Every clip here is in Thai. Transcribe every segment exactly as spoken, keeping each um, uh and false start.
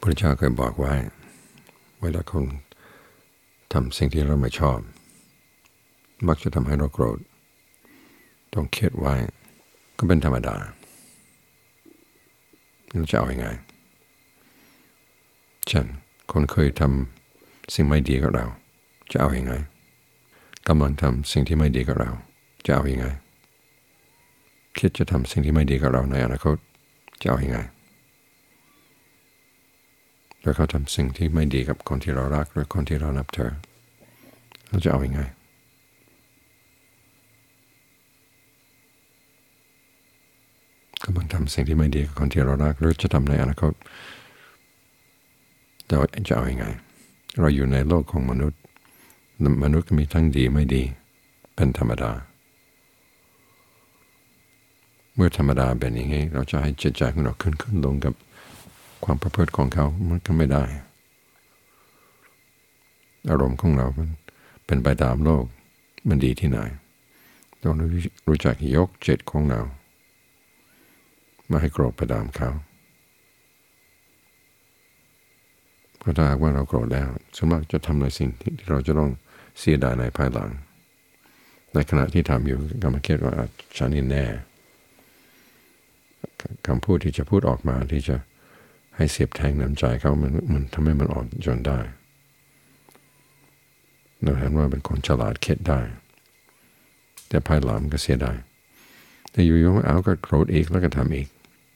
ระเจ้าเคยบอกไว้เวลาคนทำสิ่งที่เราไม่ชอบมักจะทำให้เราโกรธต้องคิดไว้ก็เป็นธรรมดาเราจะเอาอยัางไงเช่นคนเคยทำสิ่งไม่ดีกับเราจะเอาอยัางไงกำลังทำสิ่งที่ไม่ดีกับเราจะเอาอยัางไงคิดจะทำสิ่งที่ไม่ดีกับเราในอนาคตจะเอาอยัางไงแล้วเขาทำสิ่งที่ไม่ดีกับคนที่เรารักหรือคนที่เรานับถือเราจะเอาอยัางไงกำลังทำสิ่งที่ไม่ดีกับคนที่เรารักหรือจะทำในอนาคตเราจะเอาอยัางไงเราอยู่ในโลกของมนุษย์มนุษย์ก็มีทั้งดีไม่ดีเป็นธรรมดาเมื่อธรรมดาเป็นอย่างนี้เราจะให้จิตใจของเราขึ้นขึ้นลงกับความประพฤติของเขามันก็ไม่ได้อารมณ์ของเรามันเป็นไปตามโลกมันดีที่ไหนเรารู้จักยกจิตของเราไม่ให้โกรธไปตามเขาเพราะถ้าหากว่าเราโกรธแล้วส่วนมากจะทำในสิ่งที่เราจะต้องเสียดายในภายหลังในขณะที่ทำอยู่ก็มาคิดว่าฉันนี่แน่คำพูดที่จะพูดออกมาที่จะให้เสียบแทงน้ำใจเขามันมันทำให้มันอ่อนโยนได้เราเห็นว่าเป็นคนฉลาดคิดได้แต่ภายหลังก็เสียดายแต่อยู่ๆเอาก็โกรธอีกแล้วก็ทำอีก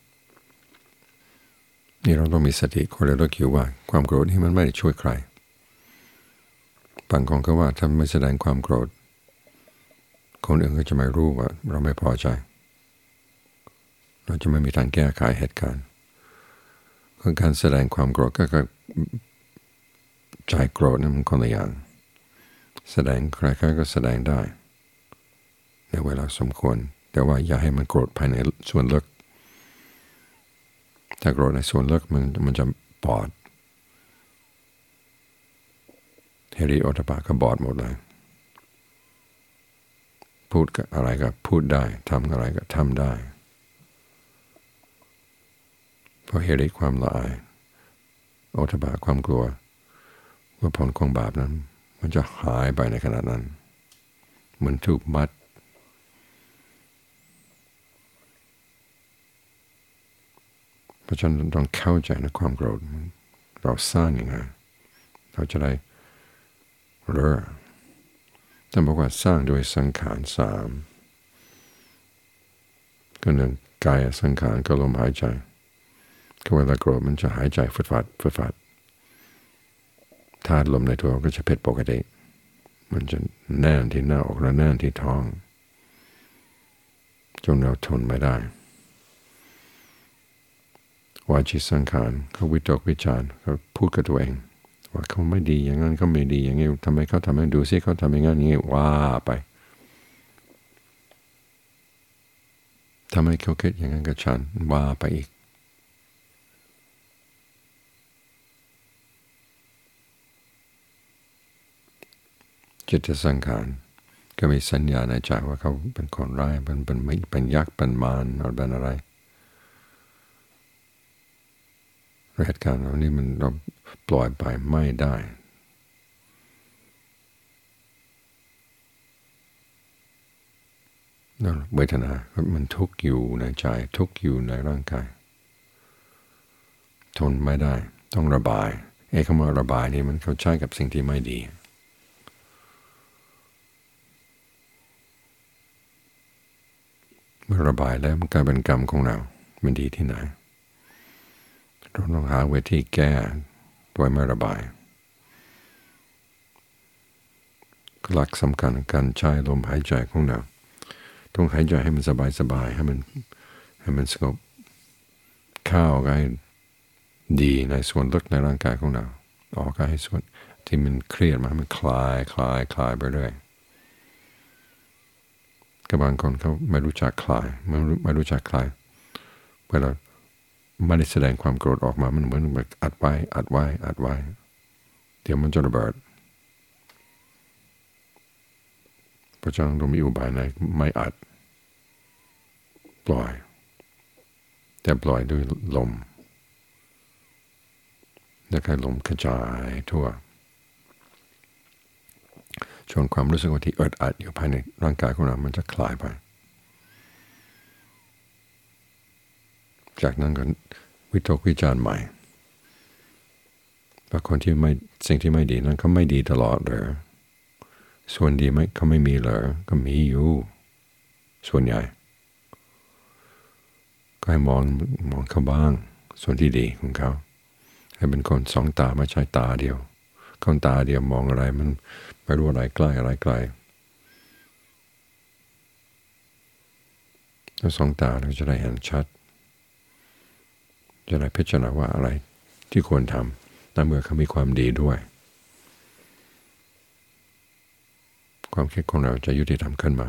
นี่เราต้องมีสติคนเราคิดว่าความโกรธนี่มันไม่ได้ช่วยใครบางคนก็ว่าถ้าไม่แสดงความโกรธคนอื่นก็จะไม่รู้ว่าเราไม่พอใจเราจะไม่มีทางแก้ไขเหตุการณ์การแสดงความโกรธก็คือใจโกรธนั่นมันคนละอย่างแสดงใครๆก็แสดงได้ในเวลาสมควรแต่ว่าอย่าให้มันโกรธภายในส่วนลึกถ้าโกรธในส่วนลึกมันมันจะบอดเฮริโอตปะก็บอดหมดเลยพูดอะไรก็พูดได้ทำอะไรก็ทำได้เพราะเฮริความละอายโอตปะความกลัวว่าผลของบาปนั้นมันจะหายไปในขณะนั้นเหมือนถูกมัดเพราะฉะนั้นต้องเข้าใจในความโกรธเราสร้างยังไงเราจะได้เรื่อท่านบอกว่าสร้างโดยสังขารสามก็หนึ่งกายสังขารก็ลมหายใจก็เวลาโกรธมันจะหายใจฟุดฟัดฟุดฟัดธาตุลมในตัวก็จะผิดปกติมันจะแน่นที่หน้าอกและแน่นที่ท้องจนเราทนไม่ได้วาจีสังขารเขาวิตกวิจารณ์เขาพูดกับตัวเองว่าเขาไม่ดีอย่างนั้นเขาไม่ดีอย่างนี้ทำไมเขาทำให้ดูซิเขาทำอย่างนั้นอย่างนี้ว่าไปทำไมเขาคิดอย่างนั้นกับฉันว่าไปอีกจิตสังขารก็มีสัญญาในใจว่าเขาเป็นคนร้ายเป็นเป็นไม่เป็นยักษ์เป็นมารหรือเป็นอะไรเหตุการณ์เหล่านี้มันเราปล่อยไปไม่ได้นั่นเวทนามันทุกข์อยู่ในใจทุกข์อยู่ในร่างกายทนไม่ได้ต้องระบายไอ้คำว่าระบายนี่มันเข้าใช้กับสิ่งที่ไม่ดีเมื่อระบายแล้วมันกลายเป็นกรรมของเรามันดีที่ไหนเราต้องหาวิธีแก้โดยไม่ระบายหลักสำคัญการใช้ลมหายใจของเราต้องหายใจให้มันสบายๆให้มันให้มันสงบเข้าก็ให้ดีในส่วนลึกในร่างกายของเราออกก็ให้ส่วนที่มันเครียดมามันคลายคลายคลายไปเรื่อยกับบางคนเขาไม่รู้จักคลายไม่รู้ไม่รู้จักคลายเวลาไม่ได้แสดงความโกรธออกมามันเหมือนแบบอัดไว้อัดไว้อัดไว้เดี๋ยวมันจะระเบิดเพราะฉะนั้นเรามีอุบายในไม่อัดปล่อยแต่ปล่อยด้วยลมแล้วก็ลมกระจายทั่วจนความรู้สึกว่าที่อึดอัดอยู่ภายในร่างกายของเรามันจะคลายไปจากนั้นก็วิตกวิจารณ์ใหม่ว่าคนที่ไม่สิ่งที่ไม่ดีนั้นเขาไม่ดีตลอดเลยส่วนดีไม่เขาไม่มีเลยก็มีอยู่ส่วนใหญ่ก็ให้มองมองเขาบ้างส่วนที่ดีของเขาให้เป็นคนสองตาไม่ใช่ตาเดียวคนตาเดียวมองอะไรมันไม่รู้อะไรใกล้อะไรไกลถ้าสองตาเราจะได้เห็นชัดจะได้พิจารณาว่าอะไรที่ควรทำและเมื่อเขามีความดีด้วยความคิดของเราจะยุติธรรมขึ้นมา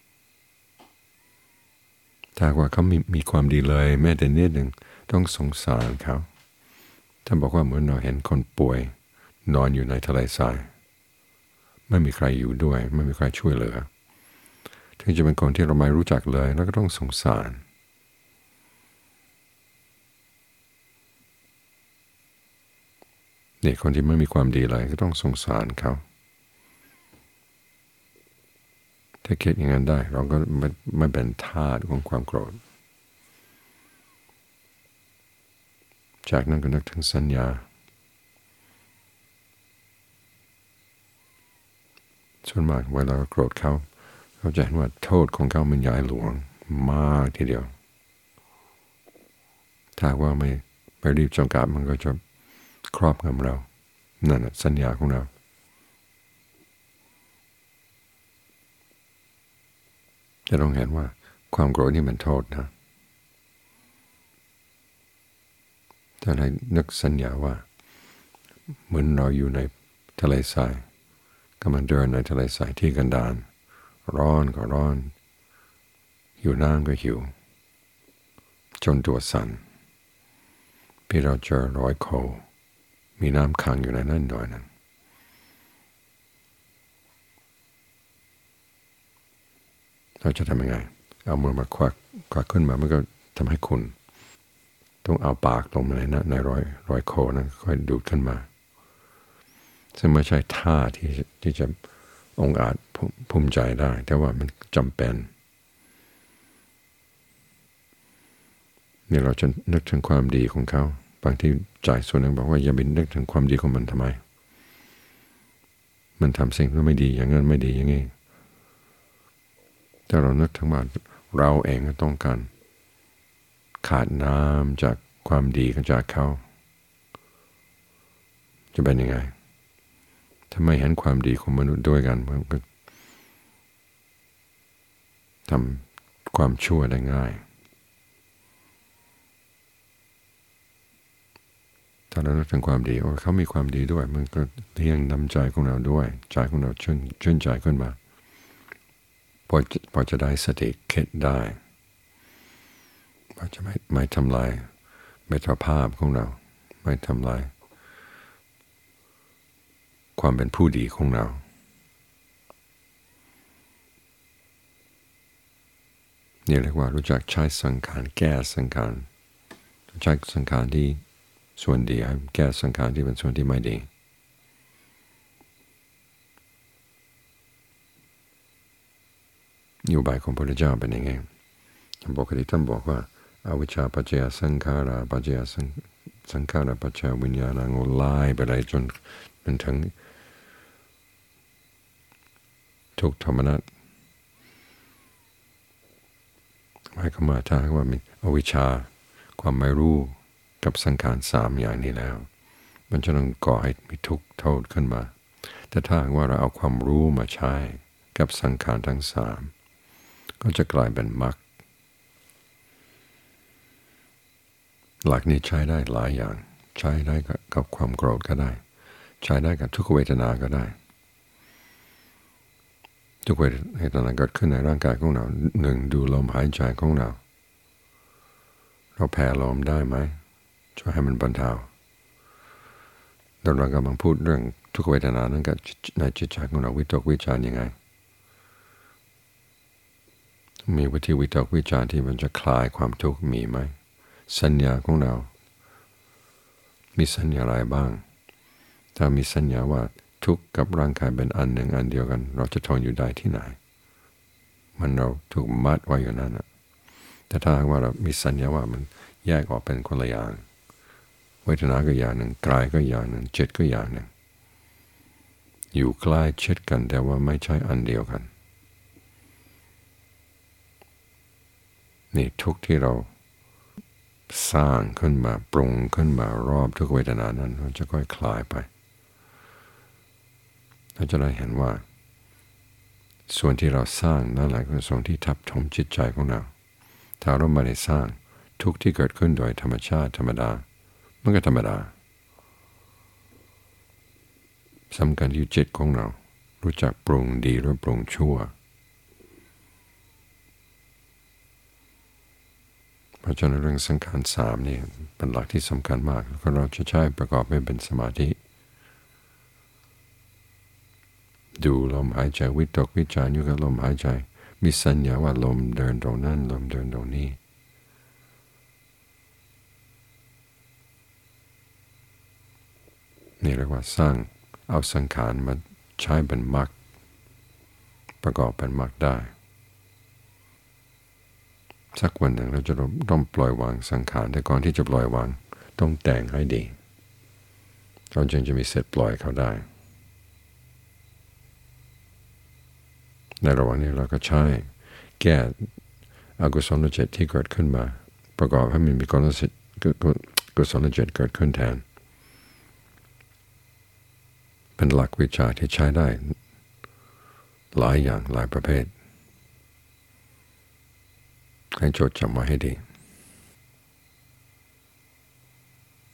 ถ้าว่าเขามีมีความดีเลยแม้แต่นิดหนึ่งต้องสงสารเขาท่านบอกว่าเหมือนเราเห็นคนป่วยนอนอยู่ในทะเลทรายไม่มีใครอยู่ด้วยไม่มีใครช่วยเหลือถึงจะเป็นคนที่เราไม่รู้จักเลยแล้วก็ต้องสงสารเนี่ยคนที่ไม่มีความดีเลยก็ต้องสงสารเขาถ้าคิดอย่างนั้นได้เราก็ไม่ไม่เป็นทาสของความโกรธจากนั้นก็นึกถึงสัญญาส่วนมากเวลาโกรธเขาเขาจะเห็นว่าโทษของเขามันใหญ่หลวงมากทีเดียวถ้าว่าไม่ไปรีบจำกัดมันก็จะครอบงำเรานั่นแหละสัญญาของเราจะต้องเห็นว่าความโกรธนี่มันโทษนะถ้าให้นึกสัญญาว่าเหมือนเราอยู่ในทะเลทรายกำลังเดินในทะเลทรายที่กันดารร้อนก็ร้อนหิวน้ำก็หิวจนตัวสั่นพี่เราเจอร้อยโคมีน้ำขังอยู่ในนั้นหน่อยนึงเราจะทำยังไงเอามือมาควักควักขึ้นมามันก็ทำให้คุณต้องเอาปากลงมาในนั้นในร้อยร้อยโคนั้นค่อยดูดขึ้นมาซึ่งไม่ใช่ท่าที่ที่จะองอาจภูมิใจได้แต่ว่ามันจำเป็นนี่เราจะนึกถึงความดีของเขาบางที่ใจส่วนหนึ่งบอกว่าอย่าไปนึกถึงความดีของมันทำไมมันทำสิ่งที่ไม่ดีอย่างนั้นไม่ดีอย่างนี้แต่เรานึกถึงว่าเราเองก็ต้องการขาดน้ำจากความดีของจากเขาจะเป็นยังไงถ้าไม่เห็นความดีของมนุษย์ด้วยกันมันก็ทำความชั่วได้ง่ายถ้าเรานึกถึงความดีโอ้เขามีความดีด้วยมันก็เลี้ยงน้ำใจของเราด้วยใจของเราชื่นชื่นใจขึ้นมาพอพอจะได้สติคิดได้พอจะไม่ไม่ทำลายมิตรภาพของเราไม่ทำลายความเป็นผู้ดีของเรานี่เรียกว่ารู้จักใช้สังขารแก้สังขารใช้สังขารที่ส่วนดีแก้สังขารที่เป็นส่วนที่ไม่ดีอยู่บ่ายของพระพุทธเจ้าเป็นยังไงปกติท่านบอกว่าอวิชชาปัจจยสังขาราปัจจยสังขารปัจจยวิญญาณงไล่ไปเลยจนมันถึงทุกธรรมนัตหมายความว่าถ้าว่ามีอวิชชาความไม่รู้กับสังขารสามอย่างนี้แล้วมันจะต้องก่อให้มีทุกข์โทษขึ้นมาแต่ถ้าว่าเราเอาความรู้มาใช้กับสังขารทั้งสามก็จะกลายเป็นมรรคหลักนี้ใช้ได้หลายอย่างใช้ได้กับความโกรธก็ได้ใช้ได้กับทุกขเวทนาก็ได้ทุกเวทนาเกิดขึ้นในร่างกายของเราหนึ่งดูลมหายใจของเราเราแผ่ลมได้ไหมช่วยให้มันบรรเทาเรากำลังพูดเรื่องทุกขเวทนานั้นกับในจิตใจของเราวิตกวิจารณ์ยังไงมีวิธีวิตกวิจารณ์ที่มันจะคลายความทุกข์มีไหมสัญญาของเรามีสัญญาอะไรบ้างถ้ามีสัญญาว่าทุกข์กับร่างกายเป็นอันหนึ่งอันเดียวกันเราจะทนอยู่ได้ที่ไหนมันเราถูกมัดไว้อยู่นั่นนะแต่ถ้าว่าเรามีสัญญาว่ามันแยกออกเป็นคนละอย่างเวทนาก็อย่างหนึ่งกายก็อย่างหนึ่งจิตก็อย่างหนึ่งอยู่ใกล้ชิดกันแต่ว่าไม่ใช่อันเดียวกันนี่ทุกที่เราสร้างขึ้นมาปรุงขึ้นมารอบทุกเวทนานั้นมันจะค่อยคลายไปเราจะได้เห็นว่าส่วนที่เราสร้างนั่นแหละคือส่วนที่ทับถมจิตใจของเราถ้าเราไม่ได้สร้างทุกที่เกิดขึ้นโดยธรรมชาติธรรมดามันก็ธรรมดาสำคัญอยู่จิตของเรารู้จักปรุงดีหรือปรุงชั่วเพราะฉะนั้นเรื่องสังขารสามนี่เป็นหลักที่สำคัญมากแล้วก็เราจะใช้ประกอบให้เป็นสมาธิดูลมหายใจวิตกวิจารอยู่กับลมหายใจมีสัญญาว่าลมเดินตรงนั้นลมเดินตรงนี้นี่เรียกว่าสร้างเอาสังขารมาใช้เป็นมรรคประกอบเป็นมรรคได้สักวันหนึ่งเราจะต้องปล่อยวางสังขารแต่ก่อนที่จะปล่อยวางต้องแต่งให้ดีเราจึงจะมีเสร็จปล่อยเขาได้ในระหว่างนี้เราก็ใช้แก้อกุศลจิตที่เกิดขึ้นมาประกอบให้มันมีกุศลจิตเกิดขึ้นแทนเป็นหลักวิชาที่ใช้ได้หลายอย่างหลายประเภทให้จดจำไว้ให้ดี